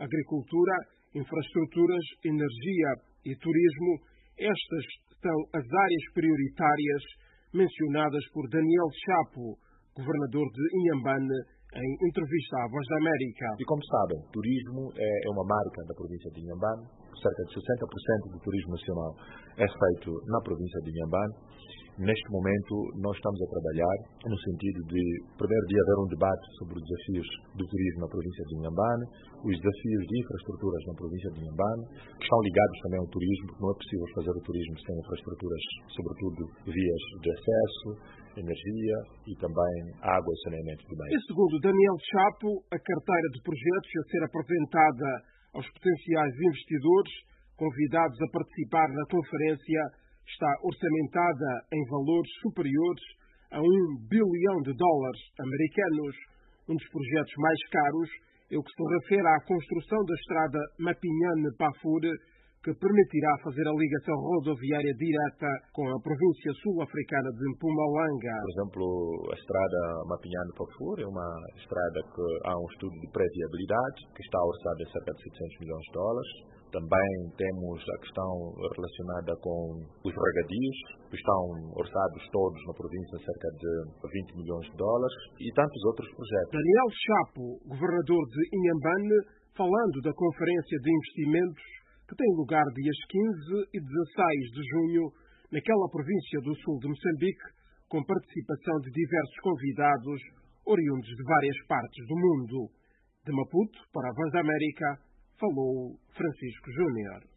agricultura, infraestruturas, energia e turismo. Estas são as áreas prioritárias mencionadas por Daniel Chapo, governador de Inhambane, em entrevista à Voz da América. E como sabem, turismo é uma marca da província de Inhambane. Cerca de 60% do turismo nacional é feito na província de Inhambane. Neste momento, nós estamos a trabalhar no sentido de, primeiro, de haver um debate sobre os desafios do turismo na província de Inhambane, os desafios de infraestruturas na província de Inhambane, que estão ligados também ao turismo, porque não é possível fazer o turismo sem infraestruturas, sobretudo vias de acesso, energia e também água e saneamento de bens. E segundo Daniel Chapo, a carteira de projetos a ser apresentada aos potenciais investidores convidados a participar na conferência está orçamentada em valores superiores a $1 bilhão americanos. Um dos projetos mais caros é o que se refere à construção da estrada Mapinhane-Pafur, que permitirá fazer a ligação rodoviária direta com a província sul-africana de Mpumalanga. Por exemplo, a estrada Mapinhane-Pafur é uma estrada que há um estudo de pré-viabilidade, que está orçado em cerca de $700 milhões. Também temos a questão relacionada com os regadios, que estão orçados todos na província em cerca de $20 milhões, e tantos outros projetos. Daniel Chapo, governador de Inhambane, falando da Conferência de Investimentos que tem lugar dias 15 e 16 de junho naquela província do sul de Moçambique, com participação de diversos convidados oriundos de várias partes do mundo. De Maputo, para a Voz da América, falou Francisco Júnior.